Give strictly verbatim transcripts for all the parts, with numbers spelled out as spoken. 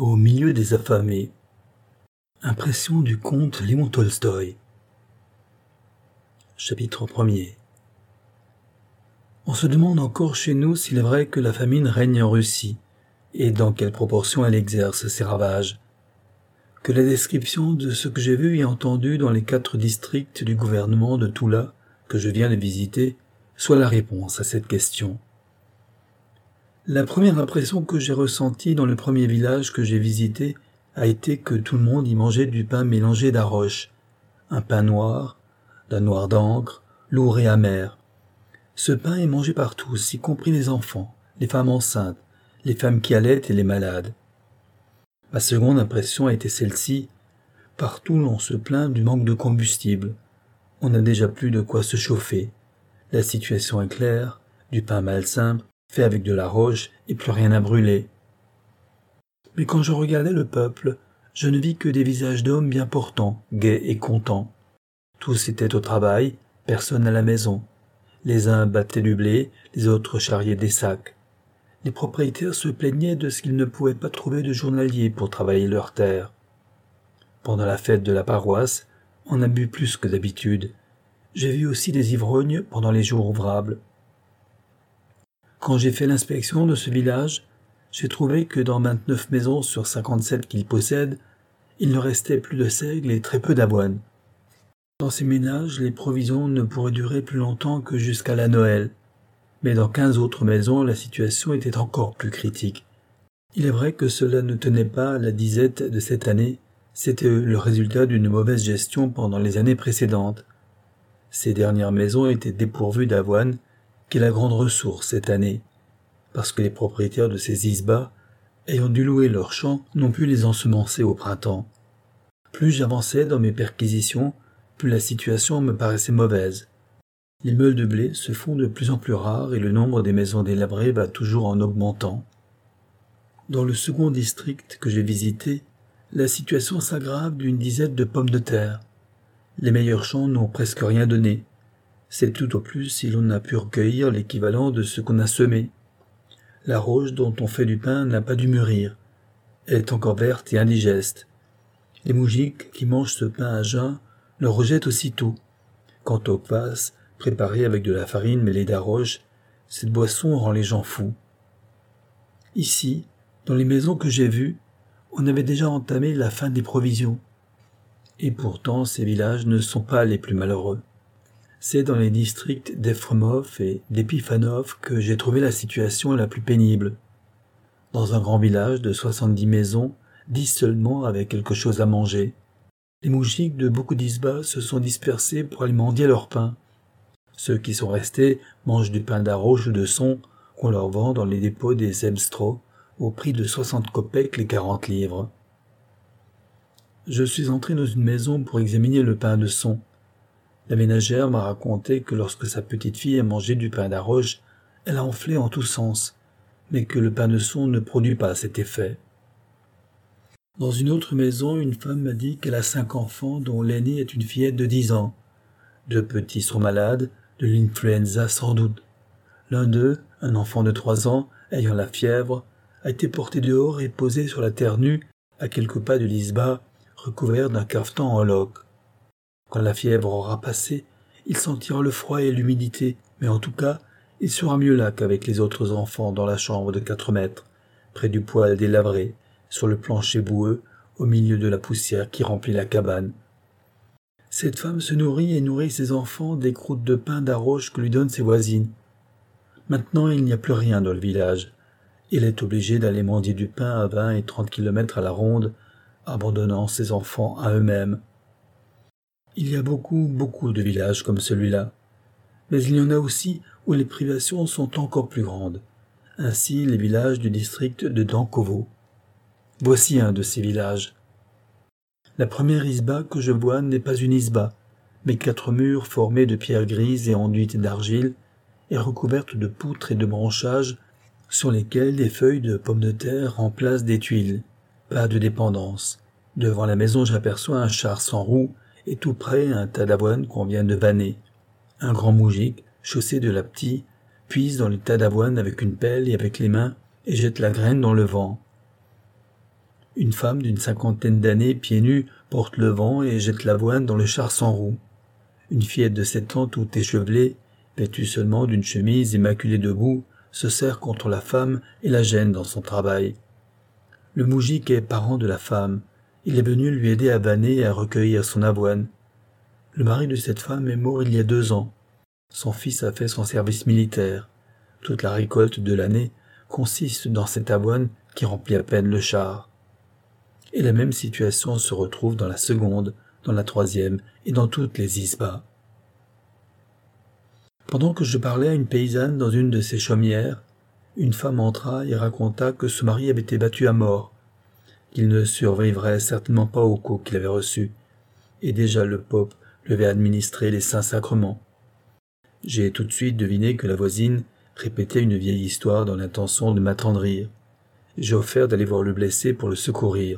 Au milieu des affamés. Impression du comte Léon Tolstoï. Chapitre premier. On se demande encore chez nous s'il est vrai que la famine règne en Russie, et dans quelle proportion elle exerce ses ravages. Que la description de ce que j'ai vu et entendu dans les quatre districts du gouvernement de Toula, que je viens de visiter, soit la réponse à cette question. La première impression que j'ai ressentie dans le premier village que j'ai visité a été que tout le monde y mangeait du pain mélangé d'arroche, un pain noir, d'un noir d'encre, lourd et amer. Ce pain est mangé par tous, y compris les enfants, les femmes enceintes, les femmes qui allaitent et les malades. Ma seconde impression a été celle-ci. Partout l'on se plaint du manque de combustible. On n'a déjà plus de quoi se chauffer. La situation est claire, du pain malsain, fait avec de la roche et plus rien à brûler. Mais quand je regardais le peuple, je ne vis que des visages d'hommes bien portants, gais et contents. Tous étaient au travail, personne à la maison. Les uns battaient du blé, les autres charriaient des sacs. Les propriétaires se plaignaient de ce qu'ils ne pouvaient pas trouver de journaliers pour travailler leurs terres. Pendant la fête de la paroisse, on a bu plus que d'habitude. J'ai vu aussi des ivrognes pendant les jours ouvrables. Quand j'ai fait l'inspection de ce village, j'ai trouvé que dans vingt-neuf maisons sur cinquante-sept qu'il possède, il ne restait plus de seigle et très peu d'avoine. Dans ces ménages, les provisions ne pourraient durer plus longtemps que jusqu'à la Noël. Mais dans quinze autres maisons, la situation était encore plus critique. Il est vrai que cela ne tenait pas à la disette de cette année, c'était le résultat d'une mauvaise gestion pendant les années précédentes. Ces dernières maisons étaient dépourvues d'avoine, qui est la grande ressource cette année, parce que les propriétaires de ces isbas, ayant dû louer leurs champs, n'ont pu les ensemencer au printemps. Plus j'avançais dans mes perquisitions, plus la situation me paraissait mauvaise. Les meules de blé se font de plus en plus rares et le nombre des maisons délabrées va toujours en augmentant. Dans le second district que j'ai visité, la situation s'aggrave d'une dizaine de pommes de terre. Les meilleurs champs n'ont presque rien donné. C'est tout au plus si l'on a pu recueillir l'équivalent de ce qu'on a semé. La roche dont on fait du pain n'a pas dû mûrir. Elle est encore verte et indigeste. Les moujiks qui mangent ce pain à jeun le rejettent aussitôt. Quant au kvass, préparé avec de la farine mêlée d'arroche, cette boisson rend les gens fous. Ici, dans les maisons que j'ai vues, on avait déjà entamé la fin des provisions. Et pourtant, ces villages ne sont pas les plus malheureux. C'est dans les districts d'Efremov et d'Epifanov que j'ai trouvé la situation la plus pénible. Dans un grand village de soixante-dix maisons, dix seulement avaient quelque chose à manger. Les moujiks de beaucoup d'isbas se sont dispersés pour aller mendier leur pain. Ceux qui sont restés mangent du pain d'arroche ou de son qu'on leur vend dans les dépôts des Zemstro au prix de soixante kopecks les quarante livres. Je suis entré dans une maison pour examiner le pain de son. La ménagère m'a raconté que lorsque sa petite fille a mangé du pain d'arroche, elle a enflé en tous sens, mais que le pain de son ne produit pas cet effet. Dans une autre maison, une femme m'a dit qu'elle a cinq enfants dont l'aînée est une fillette de dix ans. Deux petits sont malades, de l'influenza sans doute. L'un d'eux, un enfant de trois ans, ayant la fièvre, a été porté dehors et posé sur la terre nue, à quelques pas de l'isba, recouvert d'un cafetan en loques. Quand la fièvre aura passé, il sentira le froid et l'humidité, mais en tout cas, il sera mieux là qu'avec les autres enfants dans la chambre de quatre mètres, près du poêle délabré, sur le plancher boueux, au milieu de la poussière qui remplit la cabane. Cette femme se nourrit et nourrit ses enfants des croûtes de pain d'arroche que lui donnent ses voisines. Maintenant, il n'y a plus rien dans le village. Elle est obligée d'aller mendier du pain à vingt et trente kilomètres à la ronde, abandonnant ses enfants à eux-mêmes. Il y a beaucoup, beaucoup de villages comme celui-là. Mais il y en a aussi où les privations sont encore plus grandes. Ainsi, les villages du district de Dankovo. Voici un de ces villages. La première isba que je vois n'est pas une isba, mais quatre murs formés de pierres grises et enduites d'argile et recouvertes de poutres et de branchages sur lesquels des feuilles de pommes de terre remplacent des tuiles. Pas de dépendance. Devant la maison, j'aperçois un char sans roue et tout près un tas d'avoine qu'on vient de vanner. Un grand moujik, chaussé de laptis, puise dans le tas d'avoine avec une pelle et avec les mains et jette la graine dans le vent. Une femme d'une cinquantaine d'années, pieds nus, porte le vent et jette l'avoine dans le char sans roue. Une fillette de sept ans, toute échevelée, vêtue seulement d'une chemise immaculée de boue, se serre contre la femme et la gêne dans son travail. Le moujik est parent de la femme. Il est venu lui aider à vanner et à recueillir son avoine. Le mari de cette femme est mort il y a deux ans. Son fils a fait son service militaire. Toute la récolte de l'année consiste dans cette avoine qui remplit à peine le char. Et la même situation se retrouve dans la seconde, dans la troisième et dans toutes les isbas. Pendant que je parlais à une paysanne dans une de ces chaumières, une femme entra et raconta que son mari avait été battu à mort, qu'il ne survivrait certainement pas au coup qu'il avait reçu, et déjà le pope lui avait administré les saints sacrements. J'ai tout de suite deviné que la voisine répétait une vieille histoire dans l'intention de m'attendrir. J'ai offert d'aller voir le blessé pour le secourir.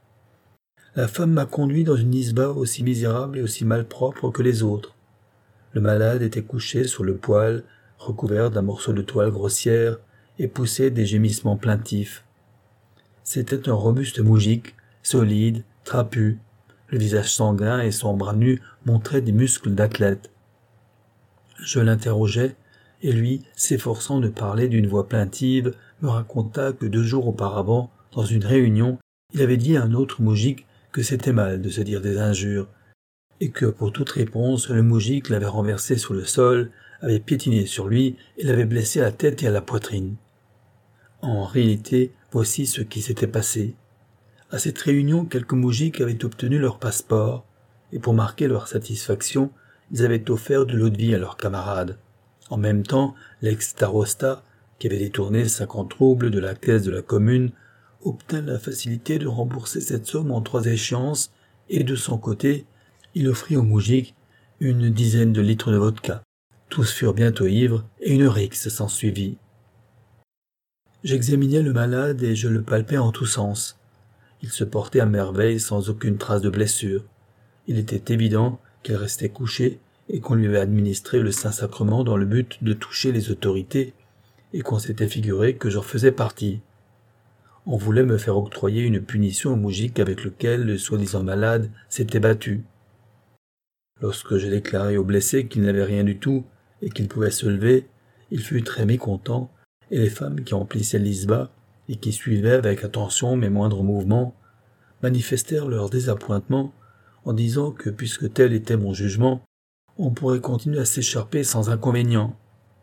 La femme m'a conduit dans une isba aussi misérable et aussi malpropre que les autres. Le malade était couché sur le poêle, recouvert d'un morceau de toile grossière, et poussait des gémissements plaintifs. C'était un robuste moujik, solide, trapu. Le visage sanguin et son bras nu montraient des muscles d'athlète. Je l'interrogeai, et lui, s'efforçant de parler d'une voix plaintive, me raconta que deux jours auparavant, dans une réunion, il avait dit à un autre moujik que c'était mal de se dire des injures, et que pour toute réponse, le moujik l'avait renversé sur le sol, avait piétiné sur lui et l'avait blessé à la tête et à la poitrine. En réalité, voici ce qui s'était passé. À cette réunion, quelques moujiks avaient obtenu leur passeport, et pour marquer leur satisfaction, ils avaient offert de l'eau de vie à leurs camarades. En même temps, l'ex-starosta, qui avait détourné cinquante roubles de la caisse de la commune, obtint la facilité de rembourser cette somme en trois échéances, et de son côté, il offrit aux moujiks une dizaine de litres de vodka. Tous furent bientôt ivres, et une rixe s'ensuivit. J'examinais le malade et je le palpais en tous sens. Il se portait à merveille sans aucune trace de blessure. Il était évident qu'il restait couché et qu'on lui avait administré le Saint-Sacrement dans le but de toucher les autorités et qu'on s'était figuré que j'en faisais partie. On voulait me faire octroyer une punition au moujik avec lequel le soi-disant malade s'était battu. Lorsque j'ai déclaré au blessé qu'il n'avait rien du tout et qu'il pouvait se lever, il fut très mécontent, et les femmes qui remplissaient l'isba et qui suivaient avec attention mes moindres mouvements manifestèrent leur désappointement en disant que puisque tel était mon jugement, on pourrait continuer à s'écharper sans inconvénient.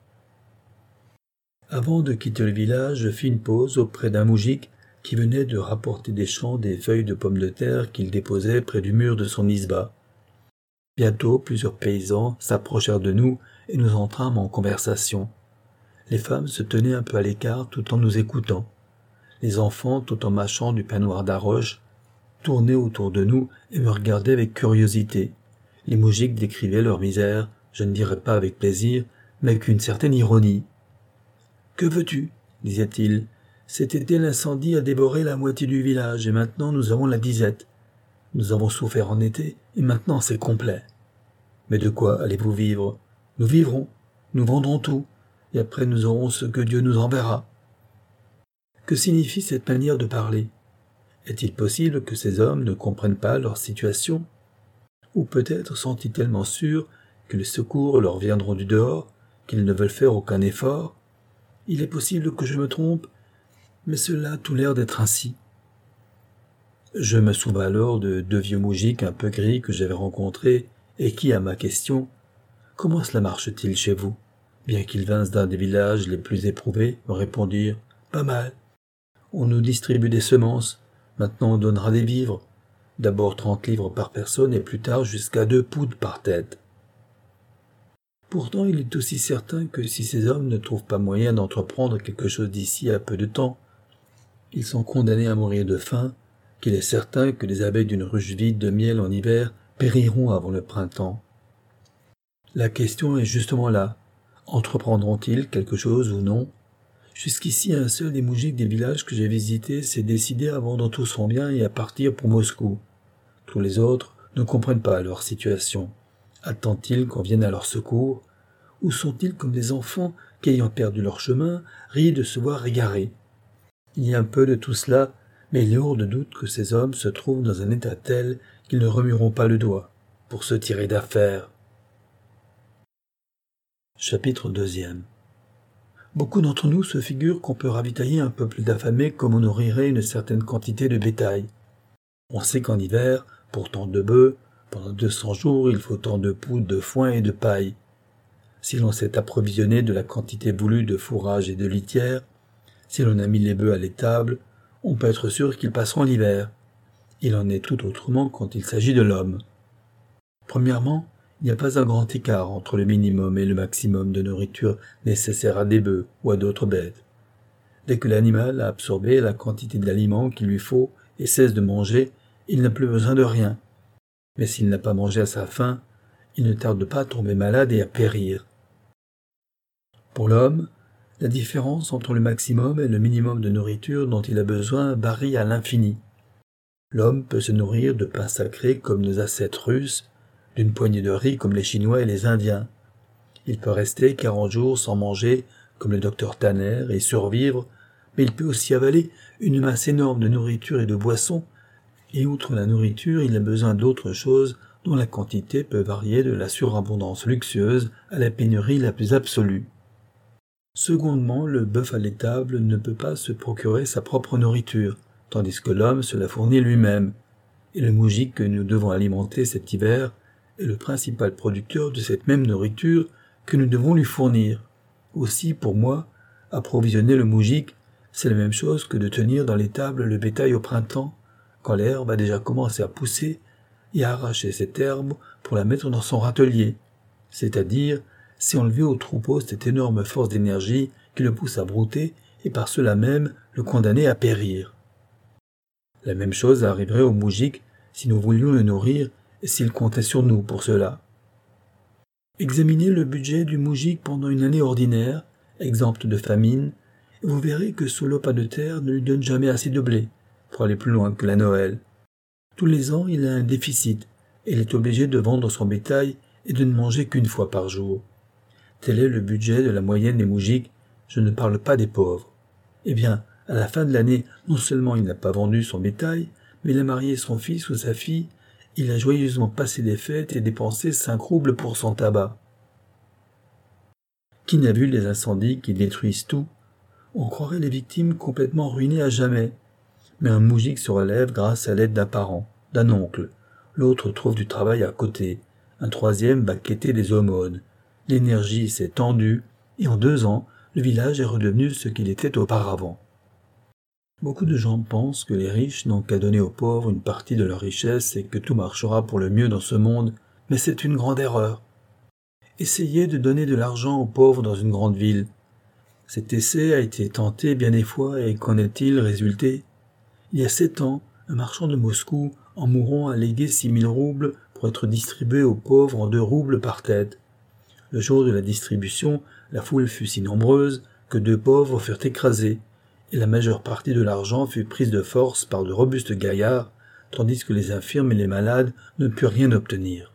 Avant de quitter le village, je fis une pause auprès d'un moujik qui venait de rapporter des champs des feuilles de pommes de terre qu'il déposait près du mur de son isba. Bientôt, plusieurs paysans s'approchèrent de nous et nous entrâmes en conversation. Les femmes se tenaient un peu à l'écart tout en nous écoutant. Les enfants, tout en mâchant du pain noir d'Aroche, tournaient autour de nous et me regardaient avec curiosité. Les moujiks décrivaient leur misère, je ne dirais pas avec plaisir, mais avec une certaine ironie. « Que veux-tu » disait-il. « Cet été, l'incendie a dévoré la moitié du village et maintenant nous avons la disette. Nous avons souffert en été et maintenant c'est complet. Mais de quoi allez-vous vivre ? Nous vivrons, nous vendrons tout, et après nous aurons ce que Dieu nous enverra. » Que signifie cette manière de parler ? Est-il possible que ces hommes ne comprennent pas leur situation ? Ou peut-être sont-ils tellement sûrs que les secours leur viendront du dehors, qu'ils ne veulent faire aucun effort ? Il est possible que je me trompe, mais cela a tout l'air d'être ainsi. Je me souvins alors de deux vieux moujiks un peu gris que j'avais rencontrés et qui, à ma question « Comment cela marche-t-il chez vous ?» bien qu'ils vinssent d'un des villages les plus éprouvés, me répondirent « Pas mal. On nous distribue des semences, maintenant on donnera des vivres, d'abord trente livres par personne et plus tard jusqu'à deux poudres par tête. » Pourtant, il est aussi certain que si ces hommes ne trouvent pas moyen d'entreprendre quelque chose d'ici à peu de temps, ils sont condamnés à mourir de faim, qu'il est certain que les abeilles d'une ruche vide de miel en hiver périront avant le printemps. La question est justement là. Entreprendront-ils quelque chose ou non ? Jusqu'ici, un seul des moujiks des villages que j'ai visités s'est décidé à vendre tout son bien et à partir pour Moscou. Tous les autres ne comprennent pas leur situation. Attendent-ils qu'on vienne à leur secours ? Ou sont-ils comme des enfants qui, ayant perdu leur chemin, rient de se voir égarés ? Il y a un peu de tout cela, Mais il est hors de doute que ces hommes se trouvent dans un état tel qu'ils ne remueront pas le doigt pour se tirer d'affaire. Chapitre deuxième. Beaucoup d'entre nous se figurent qu'on peut ravitailler un peuple d'affamés comme on nourrirait une certaine quantité de bétail. On sait qu'en hiver, pour tant de bœufs, pendant deux cents jours, il faut tant de poudre, de foin et de paille. Si l'on s'est approvisionné de la quantité voulue de fourrage et de litière, si l'on a mis les bœufs à l'étable, on peut être sûr qu'ils passeront l'hiver. Il en est tout autrement quand il s'agit de l'homme. Premièrement, il n'y a pas un grand écart entre le minimum et le maximum de nourriture nécessaire à des bœufs ou à d'autres bêtes. Dès que l'animal a absorbé la quantité d'aliments qu'il lui faut et cesse de manger, il n'a plus besoin de rien. Mais s'il n'a pas mangé à sa faim, il ne tarde pas à tomber malade et à périr. Pour l'homme, la différence entre le maximum et le minimum de nourriture dont il a besoin varie à l'infini. L'homme peut se nourrir de pain sacré comme nos ascètes russes, d'une poignée de riz comme les Chinois et les Indiens. Il peut rester quarante jours sans manger comme le docteur Tanner et survivre, mais il peut aussi avaler une masse énorme de nourriture et de boissons, et outre la nourriture, il a besoin d'autres choses dont la quantité peut varier de la surabondance luxueuse à la pénurie la plus absolue. Secondement, le bœuf à l'étable ne peut pas se procurer sa propre nourriture, tandis que l'homme se la fournit lui-même, et le moujik que nous devons alimenter cet hiver est le principal producteur de cette même nourriture que nous devons lui fournir. Aussi, pour moi, approvisionner le moujik, c'est la même chose que de tenir dans l'étable le bétail au printemps, quand l'herbe a déjà commencé à pousser, et à arracher cette herbe pour la mettre dans son râtelier, c'est-à-dire c'est enlever au troupeau cette énorme force d'énergie qui le pousse à brouter et par cela même le condamner à périr. La même chose arriverait au moujik si nous voulions le nourrir et s'il comptait sur nous pour cela. Examinez le budget du moujik pendant une année ordinaire, exempte de famine, et vous verrez que ce lopin de terre ne lui donne jamais assez de blé, pour aller plus loin que la Noël. Tous les ans, il a un déficit, et il est obligé de vendre son bétail et de ne manger qu'une fois par jour. Tel est le budget de la moyenne des moujiks, je ne parle pas des pauvres. Eh bien, à la fin de l'année, non seulement il n'a pas vendu son bétail, mais il a marié son fils ou sa fille, il a joyeusement passé des fêtes et dépensé cinq roubles pour son tabac. Qui n'a vu les incendies qui détruisent tout? On croirait les victimes complètement ruinées à jamais. Mais un moujik se relève grâce à l'aide d'un parent, d'un oncle. L'autre trouve du travail à côté. Un troisième va quêter des aumônes. L'énergie s'est tendue, et en deux ans, le village est redevenu ce qu'il était auparavant. Beaucoup de gens pensent que les riches n'ont qu'à donner aux pauvres une partie de leur richesse et que tout marchera pour le mieux dans ce monde, mais c'est une grande erreur. Essayez de donner de l'argent aux pauvres dans une grande ville. Cet essai a été tenté bien des fois et qu'en est-il résulté? Il y a sept ans, un marchand de Moscou, en mourant, a légué six mille roubles pour être distribués aux pauvres en deux roubles par tête. Le jour de la distribution, la foule fut si nombreuse que deux pauvres furent écrasés, et la majeure partie de l'argent fut prise de force par de robustes gaillards, tandis que les infirmes et les malades ne purent rien obtenir.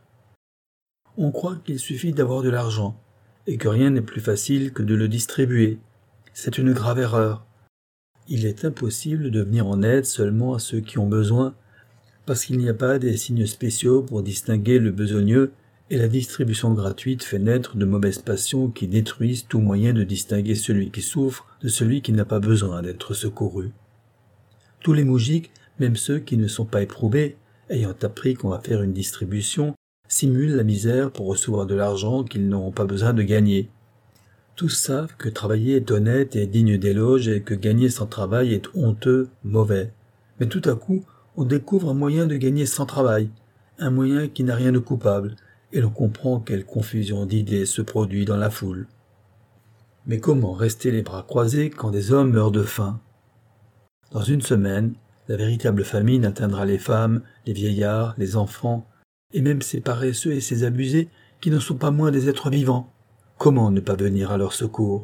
On croit qu'il suffit d'avoir de l'argent, et que rien n'est plus facile que de le distribuer. C'est une grave erreur. Il est impossible de venir en aide seulement à ceux qui ont besoin, parce qu'il n'y a pas des signes spéciaux pour distinguer le besogneux, et la distribution gratuite fait naître de mauvaises passions qui détruisent tout moyen de distinguer celui qui souffre de celui qui n'a pas besoin d'être secouru. Tous les moujiks, même ceux qui ne sont pas éprouvés, ayant appris qu'on va faire une distribution, simulent la misère pour recevoir de l'argent qu'ils n'auront pas besoin de gagner. Tous savent que travailler est honnête et digne d'éloge et que gagner sans travail est honteux, mauvais. Mais tout à coup, on découvre un moyen de gagner sans travail, un moyen qui n'a rien de coupable, et l'on comprend quelle confusion d'idées se produit dans la foule. Mais comment rester les bras croisés quand des hommes meurent de faim? Dans une semaine, la véritable famine atteindra les femmes, les vieillards, les enfants, et même ces paresseux et ces abusés qui ne sont pas moins des êtres vivants. Comment ne pas venir à leur secours?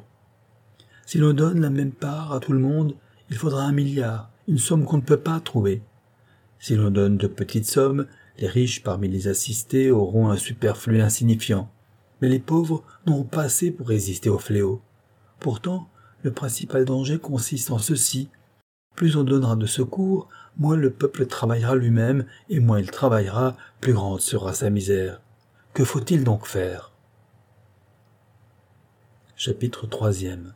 Si l'on donne la même part à tout le monde, il faudra un milliard, une somme qu'on ne peut pas trouver. Si l'on donne de petites sommes, les riches parmi les assistés auront un superflu insignifiant, mais les pauvres n'auront pas assez pour résister au fléau. Pourtant, le principal danger consiste en ceci. plus on donnera de secours, moins le peuple travaillera lui-même, et moins il travaillera, plus grande sera sa misère. Que faut-il donc faire? Chapitre troisième.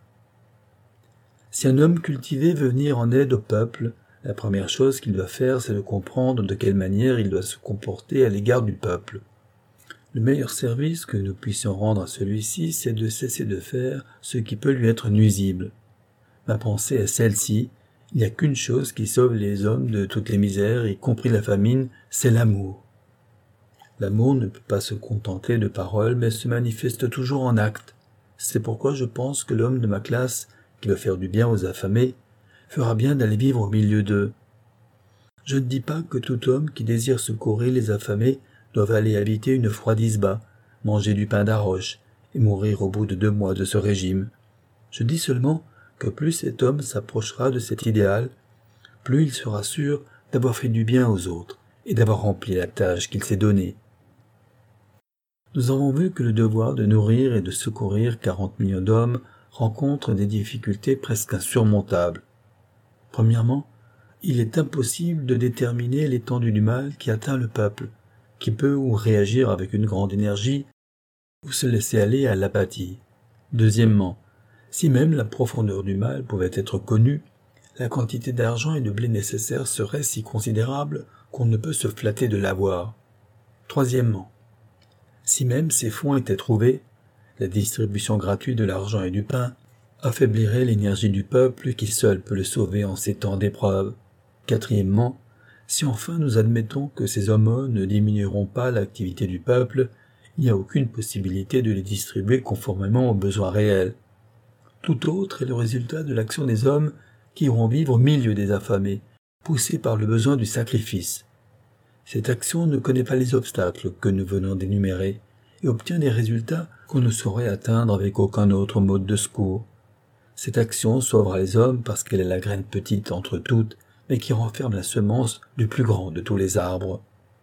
Si un homme cultivé veut venir en aide au peuple, la première chose qu'il doit faire, c'est de comprendre de quelle manière il doit se comporter à l'égard du peuple. Le meilleur service que nous puissions rendre à celui-ci, c'est de cesser de faire ce qui peut lui être nuisible. Ma pensée est celle-ci: il n'y a qu'une chose qui sauve les hommes de toutes les misères, y compris la famine, c'est l'amour. L'amour ne peut pas se contenter de paroles, mais se manifeste toujours en actes. C'est pourquoi je pense que l'homme de ma classe, qui veut faire du bien aux affamés, fera bien d'aller vivre au milieu d'eux. Je ne dis pas que tout homme qui désire secourir les affamés doive aller habiter une froide isba, manger du pain d'Aroche et mourir au bout de deux mois de ce régime. Je dis seulement que plus cet homme s'approchera de cet idéal, plus il sera sûr d'avoir fait du bien aux autres et d'avoir rempli la tâche qu'il s'est donnée. Nous avons vu que le devoir de nourrir et de secourir quarante millions d'hommes rencontre des difficultés presque insurmontables. Premièrement, il est impossible de déterminer l'étendue du mal qui atteint le peuple, qui peut ou réagir avec une grande énergie, ou se laisser aller à l'apathie. Deuxièmement, si même la profondeur du mal pouvait être connue, la quantité d'argent et de blé nécessaire serait si considérable qu'on ne peut se flatter de l'avoir. Troisièmement, si même ces fonds étaient trouvés, la distribution gratuite de l'argent et du pain affaiblirait l'énergie du peuple qui seul peut le sauver en ces temps d'épreuve. Quatrièmement, si enfin nous admettons que ces aumônes ne diminueront pas l'activité du peuple, il n'y a aucune possibilité de les distribuer conformément aux besoins réels. Tout autre est le résultat de l'action des hommes qui iront vivre au milieu des affamés, poussés par le besoin du sacrifice. Cette action ne connaît pas les obstacles que nous venons d'énumérer et obtient des résultats qu'on ne saurait atteindre avec aucun autre mode de secours. Cette action sauvera les hommes parce qu'elle est la graine petite entre toutes, mais qui renferme la semence du plus grand de tous les arbres.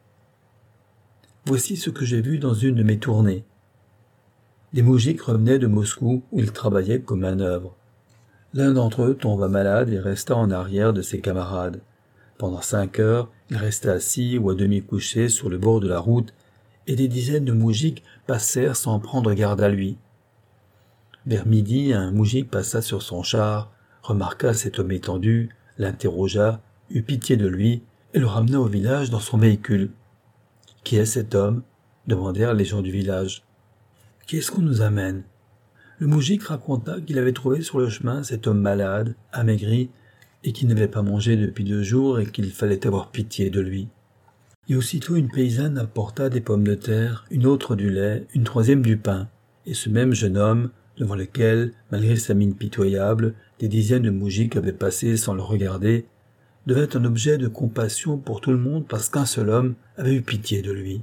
Voici ce que j'ai vu dans une de mes tournées. Des moujiks revenaient de Moscou où ils travaillaient comme manœuvre. L'un d'entre eux tomba malade et resta en arrière de ses camarades. Pendant cinq heures, il resta assis ou à demi couché sur le bord de la route, et des dizaines de moujiks passèrent sans prendre garde à lui. Vers midi, un moujik passa sur son char, remarqua cet homme étendu, l'interrogea, eut pitié de lui et le ramena au village dans son véhicule. « Qui est cet homme ?» demandèrent les gens du village. « Qui est-ce qu'on nous amène ?» Le moujik raconta qu'il avait trouvé sur le chemin cet homme malade, amaigri, et qui n'avait pas mangé depuis deux jours et qu'il fallait avoir pitié de lui. Et aussitôt une paysanne apporta des pommes de terre, une autre du lait, une troisième du pain, et ce même jeune homme, devant lequel, malgré sa mine pitoyable, des dizaines de moujiks avaient passé sans le regarder, devint un objet de compassion pour tout le monde parce qu'un seul homme avait eu pitié de lui.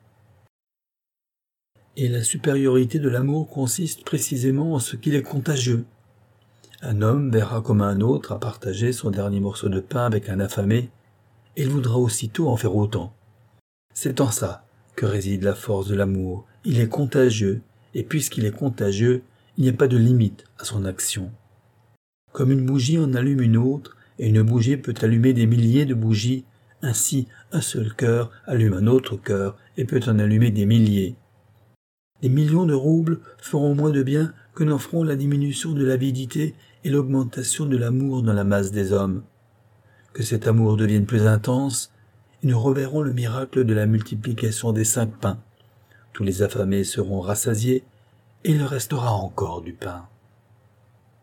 Et la supériorité de l'amour consiste précisément en ce qu'il est contagieux. Un homme verra comme un autre à partager son dernier morceau de pain avec un affamé, et il voudra aussitôt en faire autant. C'est en ça que réside la force de l'amour. Il est contagieux, et puisqu'il est contagieux, il n'y a pas de limite à son action. Comme une bougie en allume une autre, et une bougie peut allumer des milliers de bougies, ainsi un seul cœur allume un autre cœur et peut en allumer des milliers. Des millions de roubles feront moins de bien que n'en feront la diminution de l'avidité et l'augmentation de l'amour dans la masse des hommes. Que cet amour devienne plus intense, et nous reverrons le miracle de la multiplication des cinq pains. Tous les affamés seront rassasiés, et il restera encore du pain.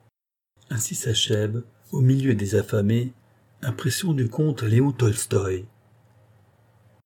Ainsi s'achève, au milieu des affamés, impression du comte Léon Tolstoï.